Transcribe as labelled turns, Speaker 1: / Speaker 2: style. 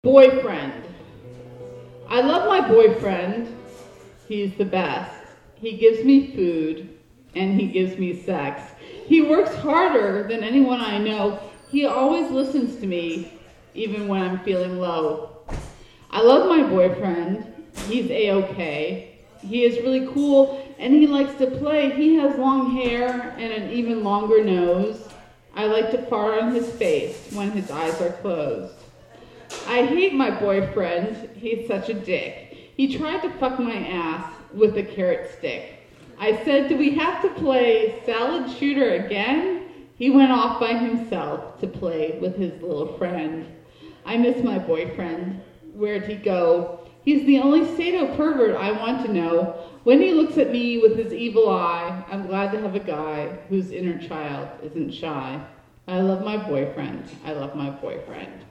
Speaker 1: Boyfriend. I love my boyfriend. He's the best. He gives me food and he gives me sex. He works harder than anyone I know. He always listens to me, even when I'm feeling low. I love my boyfriend. He's A-okay. He is really cool and he likes to play. He has long hair and an even longer nose. I like to fart on his face when his eyes are closed. I hate my boyfriend. He's such a dick. He tried to fuck my ass with a carrot stick. I said, do we have to play salad shooter again? He went off by himself to play with his little friend. I miss my boyfriend. Where'd he go? He's the only sado pervert I want to know. When he looks at me with his evil eye, I'm glad to have a guy whose inner child isn't shy. I love my boyfriend. I love my boyfriend.